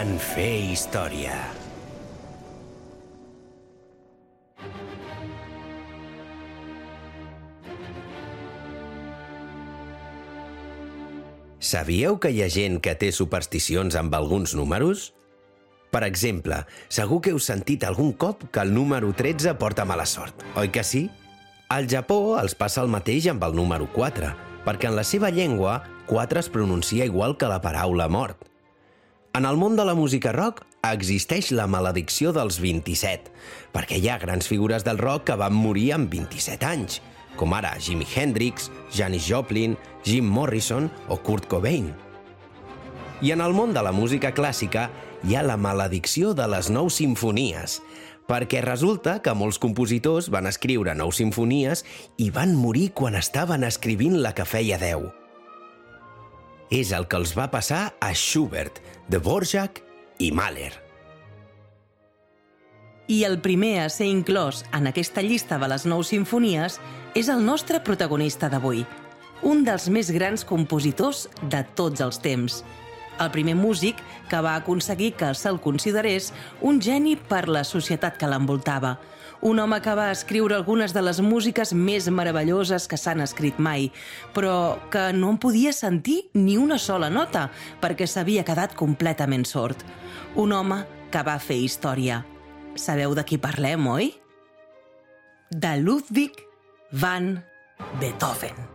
en Fer Història. Sabíeu que hi ha gent que té supersticions amb alguns números? Per exemple, segur que heu sentit algun cop que el número 13 porta mala sort, oi que sí? Al Japó els passa el mateix amb el número 4, perquè en la seva llengua 4 es pronuncia igual que la paraula mort. En el món de la música rock existeix la maledicció dels 27, perquè hi ha grans figures del rock que van morir amb 27 anys, com ara Jimi Hendrix, Janis Joplin, Jim Morrison o Kurt Cobain. I en el món de la música clàssica hi ha la maledicció de les 9 simfonies, perquè resulta que molts compositors van escriure 9 simfonies i van morir quan estaven escrivint la que feia 10. És el que els va passar a Schubert, Dvorak i Mahler. I el primer a ser inclòs en aquesta llista de les 9 simfonies és el nostre protagonista d'avui, un dels més grans compositors de tots els temps. El primer músic que va aconseguir que se'l considerés un geni per la societat que l'envoltava. Un home que va escriure algunes de les músiques més meravelloses que s'han escrit mai, però que no en podia sentir ni una sola nota perquè s'havia quedat completament sord. Un home que va fer història. Sabeu de qui parlem, oi? De Ludwig van Beethoven.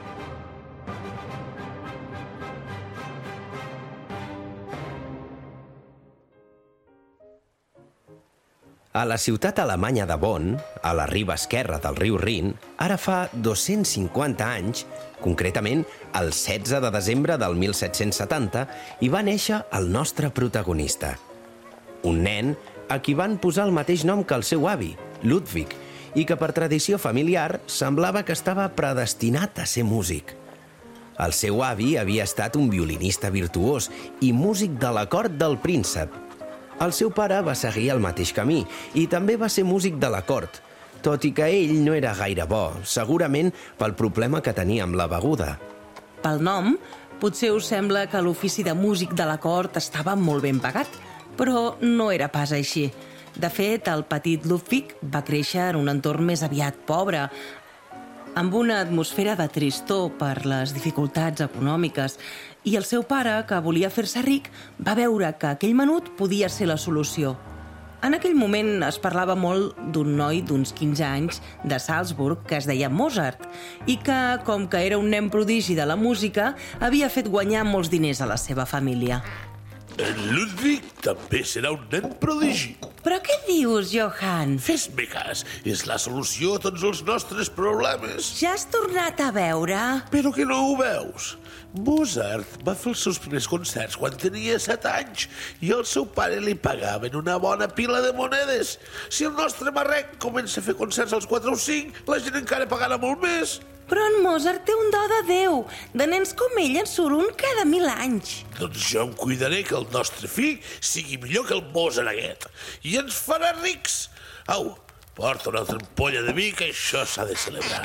A la ciutat alemanya de Bonn, a la riba esquerra del riu Rin, ara fa 250 anys, concretament el 16 de desembre del 1770, hi va néixer el nostre protagonista. Un nen a qui van posar el mateix nom que el seu avi, Ludwig, i que per tradició familiar semblava que estava predestinat a ser músic. El seu avi havia estat un violinista virtuós i músic de la cort del príncep. El seu pare va seguir el mateix camí i també va ser músic de la cort, tot i que ell no era gaire bo, segurament pel problema que tenia amb la beguda. Pel nom, potser us sembla que l'ofici de músic de la cort estava molt ben pagat, però no era pas així. De fet, el petit Ludwig va créixer en un entorn més aviat pobre, amb una atmosfera de tristor per les dificultats econòmiques, i el seu pare, que volia fer-se ric, va veure que aquell menut podia ser la solució. En aquell moment es parlava molt d'un noi d'uns 15 anys de Salzburg que es deia Mozart i que, com que era un nen prodigi de la música, havia fet guanyar molts diners a la seva família. En Ludwig també serà un nen prodigi. Però què dius, Johann? Fes-me cas, és la solució a tots els nostres problemes. Ja has tornat a veure? Però que no ho veus? Mozart va fer els seus primers concerts quan tenia 7 anys i el seu pare li pagaven una bona pila de monedes. Si el nostre marrec comença a fer concerts als 4 o 5, la gent encara pagarà molt més. Però en Mozart té un do de Déu. De nens com ell en surt un cada 1000 anys. Doncs jo em cuidaré que el nostre fill sigui millor que el Mozart aquest. I ens farà rics. Au, porta una altra ampolla de vi, que això s'ha de celebrar.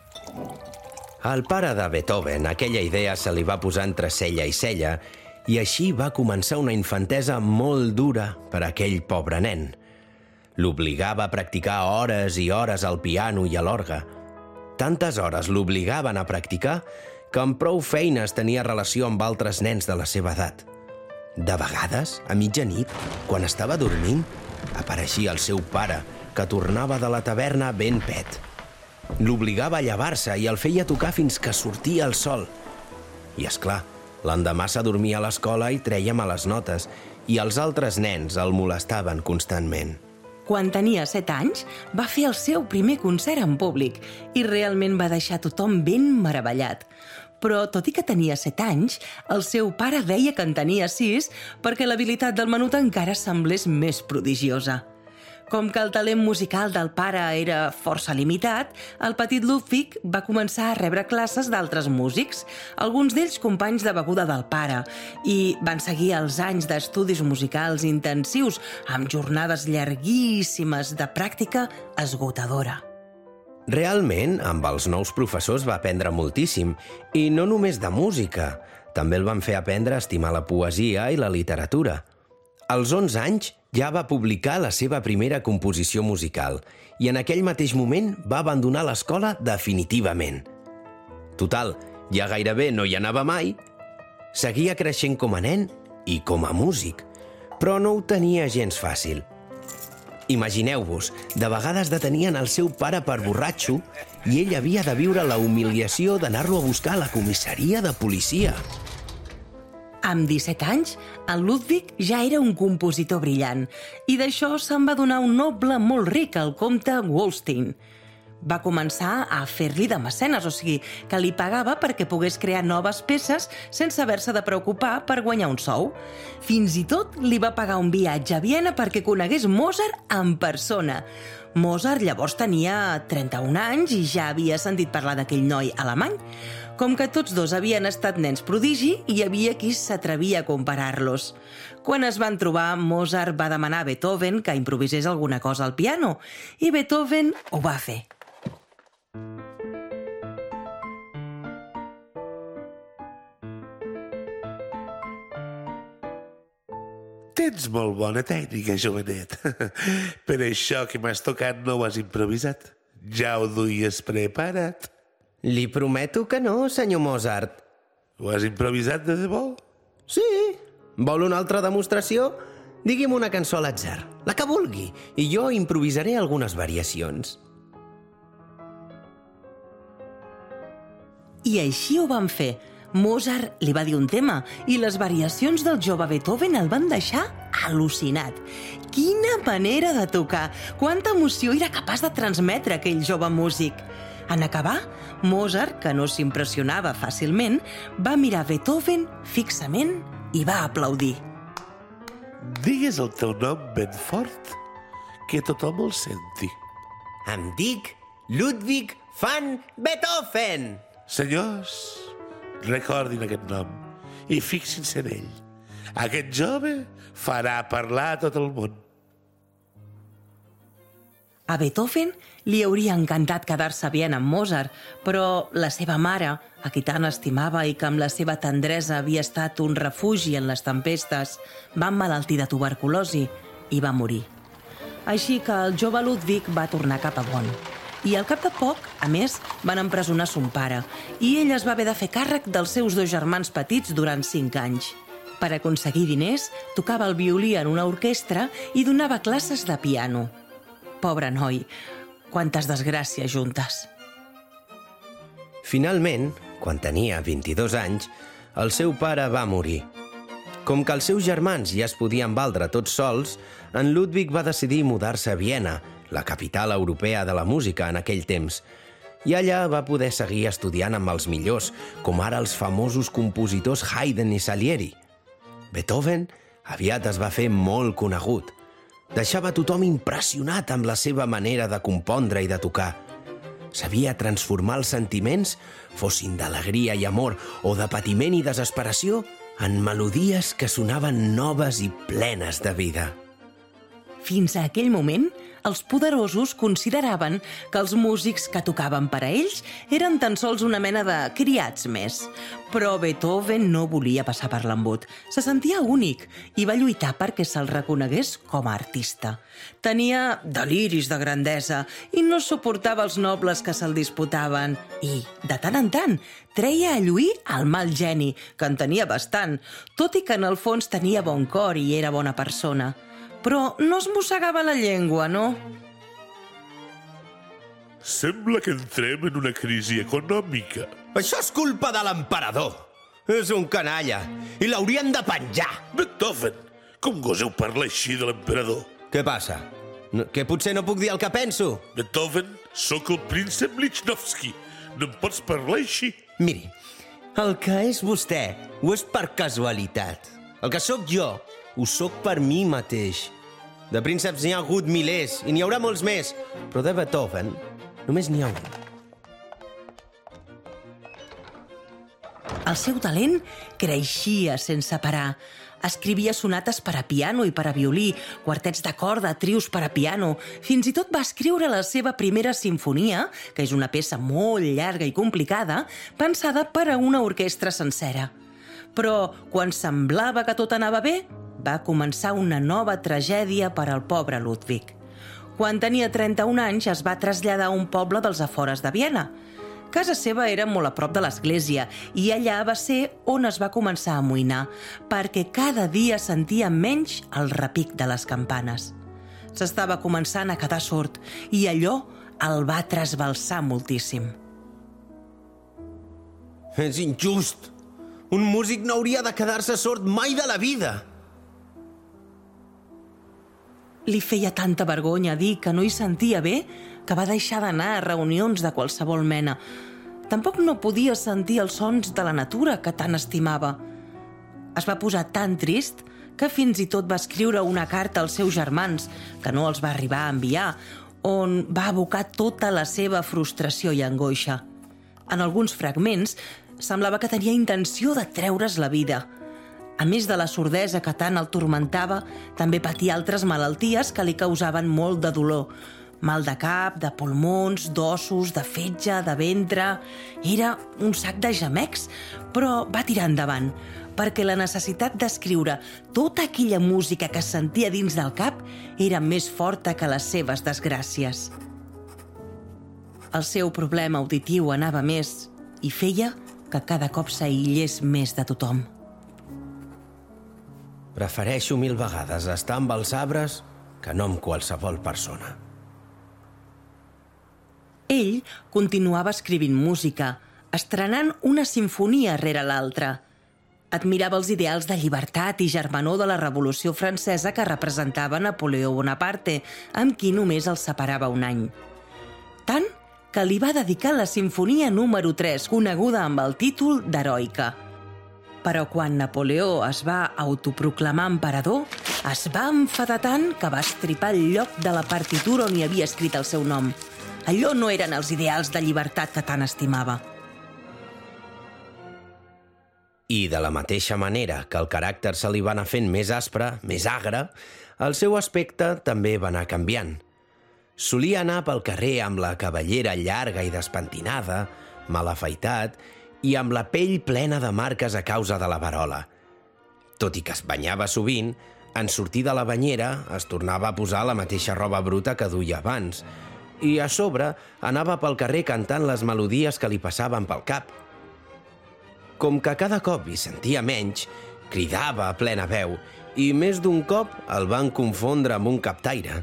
Al pare de Beethoven aquella idea se li va posar entre cella i cella i així va començar una infantesa molt dura per a aquell pobre nen. L'obligava a practicar hores i hores al piano i a l'orgue. Tantes hores l'obligaven a practicar que amb prou feines tenia relació amb altres nens de la seva edat. De vegades, a mitjanit, quan estava dormint, apareixia el seu pare, que tornava de la taverna ben pet. L'obligava a llevar-se i el feia tocar fins que sortia el sol. I, és clar, l'endemà s'adormia a l'escola i treia males notes, i els altres nens el molestaven constantment. Quan tenia 7 anys, va fer el seu primer concert en públic i realment va deixar tothom ben meravellat. Però, tot i que tenia 7 anys, el seu pare deia que en tenia 6 perquè l'habilitat del menut encara semblés més prodigiosa. Com que el talent musical del pare era força limitat, el petit Ludwig va començar a rebre classes d'altres músics, alguns d'ells companys de beguda del pare, i van seguir els anys d'estudis musicals intensius amb jornades llarguíssimes de pràctica esgotadora. Realment, amb els nous professors va aprendre moltíssim, i no només de música. També el van fer aprendre a estimar la poesia i la literatura. Als 11 anys ja va publicar la seva primera composició musical i en aquell mateix moment va abandonar l'escola definitivament. Total, ja gairebé no hi anava mai. Seguia creixent com a nen i com a músic, però no ho tenia gens fàcil. Imagineu-vos, de vegades detenien el seu pare per borratxo i ell havia de viure la humiliació d'anar-lo a buscar a la comissaria de policia. Amb 17 anys, en Ludwig ja era un compositor brillant i d'això se'n va donar un noble molt ric, el comte Wallstein. Va començar a fer-li de mecenes, o sigui, que li pagava perquè pogués crear noves peces sense haver-se de preocupar per guanyar un sou. Fins i tot li va pagar un viatge a Viena perquè conegués Mozart en persona. Mozart llavors tenia 31 anys i ja havia sentit parlar d'aquell noi alemany. Com que tots dos havien estat nens prodigi, hi havia qui s'atrevia a comparar-los. Quan es van trobar, Mozart va demanar a Beethoven que improvisés alguna cosa al piano, i Beethoven ho va fer. Tens molt bona tècnica, jovenet. Per això que m'has tocat no ho has improvisat. Ja ho duies preparat. Li prometo que no, senyor Mozart. Ho has improvisat de debò? Sí. Vol una altra demostració? Digui'm una cançó a l'atzar, la que vulgui, i jo improvisaré algunes variacions. I així ho van fer. Mozart li va dir un tema i les variacions del jove Beethoven el van deixar al·lucinat. Quina manera de tocar! Quanta emoció era capaç de transmetre aquell jove músic! En acabar, Mozart, que no s'impressionava fàcilment, va mirar Beethoven fixament i va aplaudir. Digues el teu nom ben fort, que tothom el senti. Em dic Ludwig van Beethoven. Senyors, recordin aquest nom i fixin-se en ell. Aquest jove farà parlar a tot el món. A Beethoven li hauria encantat quedar-se a Viena amb Mozart, però la seva mare, a qui tant estimava i que amb la seva tendresa havia estat un refugi en les tempestes, va emmalaltir de tuberculosi i va morir. Així que el jove Ludwig va tornar cap a Bonn. I al cap de poc, a més, van empresonar son pare i ell es va haver de fer càrrec dels seus dos germans petits durant 5 anys. Per aconseguir diners, tocava el violí en una orquestra i donava classes de piano. Pobre noi, quantes desgràcies juntes. Finalment, quan tenia 22 anys, el seu pare va morir. Com que els seus germans ja es podien valdre tots sols, en Ludwig va decidir mudar-se a Viena, la capital europea de la música en aquell temps, i allà va poder seguir estudiant amb els millors, com ara els famosos compositors Haydn i Salieri. Beethoven aviat es va fer molt conegut. Deixava tothom impressionat amb la seva manera de compondre i de tocar. Sabia transformar els sentiments, fossin d'alegria i amor o de patiment i desesperació, en melodies que sonaven noves i plenes de vida. Fins a aquell moment, els poderosos consideraven que els músics que tocaven per a ells eren tan sols una mena de criats més. Però Beethoven no volia passar per l'embut. Se sentia únic i va lluitar perquè se'l reconegués com a artista. Tenia deliris de grandesa i no suportava els nobles que se'l disputaven. I, de tant en tant, treia a lluir el mal geni, que en tenia bastant, tot i que en el fons tenia bon cor i era bona persona. Però no es mossegava la llengua, no? Sembla que entrem en una crisi econòmica. Això és culpa de l'emperador. És un canalla i l'haurien de penjar. Beethoven, com goseu parlar així de l'emperador? Què passa? Que potser no puc dir el que penso? Beethoven, sóc el príncep Lichnowsky. No em pots parlar així. Miri, el que és vostè ho és per casualitat. El que sóc jo ho sóc per mi mateix. De prínceps n'hi ha hagut milers i n'hi haurà molts més, però de Beethoven només n'hi ha un. El seu talent creixia sense parar. Escrivia sonates per a piano i per a violí, quartets de corda, trios per a piano. Fins i tot va escriure la seva primera simfonia, que és una peça molt llarga i complicada, pensada per a una orquestra sencera. Però quan semblava que tot anava bé, va començar una nova tragèdia per al pobre Ludwig. Quan tenia 31 anys es va traslladar a un poble dels afores de Viena. Casa seva era molt a prop de l'església i allà va ser on es va començar a amoïnar, perquè cada dia sentia menys el repic de les campanes. S'estava començant a quedar sord i allò el va trasbalsar moltíssim. És injust! Un músic no hauria de quedar-se sord mai de la vida! Li feia tanta vergonya dir que no hi sentia bé que va deixar d'anar a reunions de qualsevol mena. Tampoc no podia sentir els sons de la natura que tant estimava. Es va posar tan trist que fins i tot va escriure una carta als seus germans, que no els va arribar a enviar, on va abocar tota la seva frustració i angoixa. En alguns fragments semblava que tenia intenció de treure's la vida. A més de la sordesa que tant el turmentava, també patia altres malalties que li causaven molt de dolor. Mal de cap, de pulmons, d'ossos, de fetge, de ventre... Era un sac de gemecs, però va tirar endavant, perquè la necessitat d'escriure tota aquella música que sentia dins del cap era més forta que les seves desgràcies. El seu problema auditiu anava més i feia que cada cop s'aïllés més de tothom. Prefereixo 1000 vegades estar amb els arbres que no amb qualsevol persona. Ell continuava escrivint música, estrenant una sinfonia rere l'altra. Admirava els ideals de llibertat i germanor de la Revolució Francesa que representava Napoleó Bonaparte, amb qui només el separava un any. Tant que li va dedicar la sinfonia número 3, coneguda amb el títol d'Heroica. Però quan Napoleó es va autoproclamar emperador, es va enfadar tant que va estripar el lloc de la partitura on hi havia escrit el seu nom. Allò no eren els ideals de llibertat que tant estimava. I de la mateixa manera que el caràcter se li va anar fent més aspre, més agre, el seu aspecte també va anar canviant. Solia anar pel carrer amb la cabellera llarga i despentinada, mal afaitat i amb la pell plena de marques a causa de la verola. Tot i que es banyava sovint, en sortir de la banyera es tornava a posar la mateixa roba bruta que duia abans i a sobre anava pel carrer cantant les melodies que li passaven pel cap. Com que cada cop hi sentia menys, cridava a plena veu i més d'un cop el van confondre amb un captaire.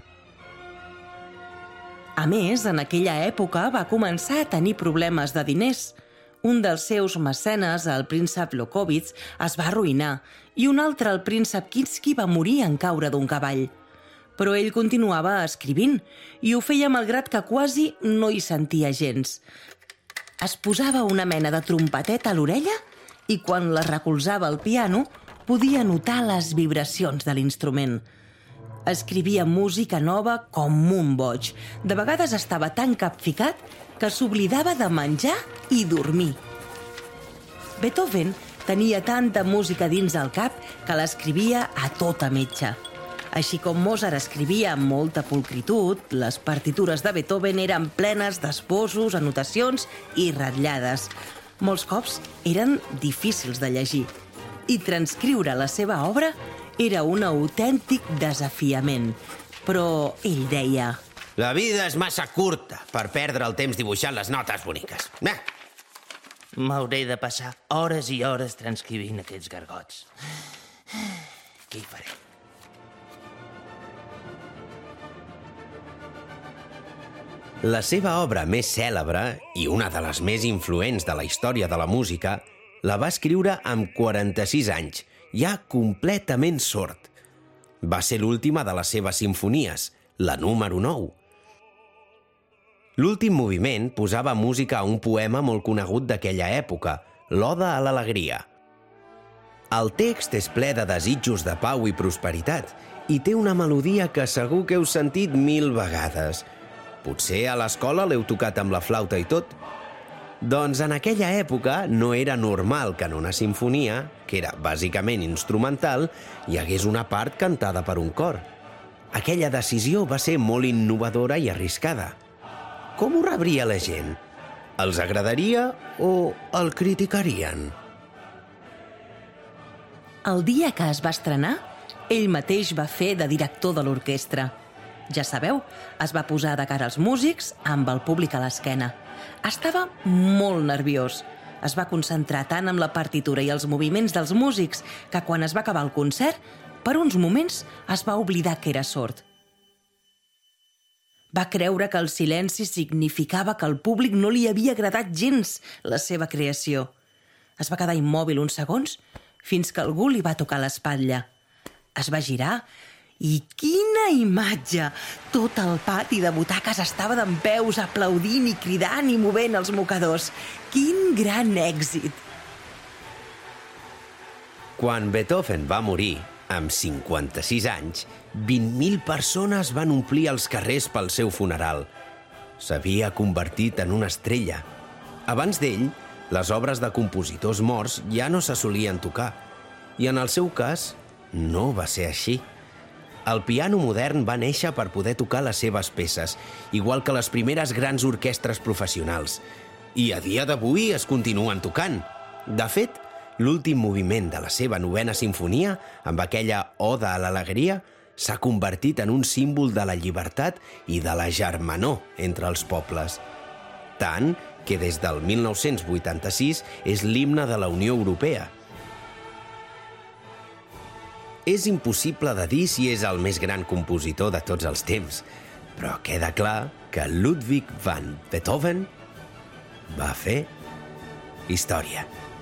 A més, en aquella època va començar a tenir problemes de diners. Un dels seus mecenes, el príncep Lobkowitz, es va arruïnar i un altre, el príncep Kinsky, va morir en caure d'un cavall. Però ell continuava escrivint i ho feia malgrat que quasi no hi sentia gens. Es posava una mena de trompetet a l'orella i quan la recolzava al piano podia notar les vibracions de l'instrument. Escrivia música nova com un boig. De vegades estava tan capficat que s'oblidava de menjar i dormir. Beethoven tenia tanta música dins el cap que l'escrivia a tota metxa. Així com Mozart escrivia amb molta pulcritud, les partitures de Beethoven eren plenes d'esbossos, anotacions i ratllades. Molts cops eren difícils de llegir. I transcriure la seva obra era un autèntic desafiament. Però ell deia: La vida és massa curta per perdre el temps dibuixant les notes boniques. M'hauré de passar hores i hores transcrivint aquests gargots. Què hi faré? La seva obra més cèlebre i una de les més influents de la història de la música la va escriure amb 46 anys, ja completament sord. Va ser l'última de les seves simfonies, la número 9. L'últim moviment posava música a un poema molt conegut d'aquella època, l'Oda a l'alegria. El text és ple de desitjos de pau i prosperitat i té una melodia que segur que heu sentit 1000 vegades. Potser a l'escola l'heu tocat amb la flauta i tot. Doncs en aquella època no era normal que en una sinfonia, que era bàsicament instrumental, hi hagués una part cantada per un cor. Aquella decisió va ser molt innovadora i arriscada. Com ho rebria la gent? Els agradaria o el criticarien? El dia que es va estrenar, ell mateix va fer de director de l'orquestra. Ja sabeu, es va posar de cara als músics amb el públic a l'esquena. Estava molt nerviós. Es va concentrar tant en la partitura i els moviments dels músics que quan es va acabar el concert, per uns moments es va oblidar que era sord. Va creure que el silenci significava que al públic no li havia agradat gens la seva creació. Es va quedar immòbil uns segons fins que algú li va tocar l'espatlla. Es va girar i quina imatge! Tot el pati de butaques estava dempeus, aplaudint i cridant i movent els mocadors. Quin gran èxit! Quan Beethoven va morir, amb 56 anys, 20.000 persones van omplir els carrers pel seu funeral. S'havia convertit en una estrella. Abans d'ell, les obres de compositors morts ja no se solien tocar. I en el seu cas, no va ser així. El piano modern va néixer per poder tocar les seves peces, igual que les primeres grans orquestres professionals. I a dia d'avui es continuen tocant. De fet, l'últim moviment de la seva 9a simfonia, amb aquella oda a l'alegria, s'ha convertit en un símbol de la llibertat i de la germanor entre els pobles. Tant que des del 1986 és l'himne de la Unió Europea. És impossible de dir si és el més gran compositor de tots els temps, però queda clar que Ludwig van Beethoven va fer història.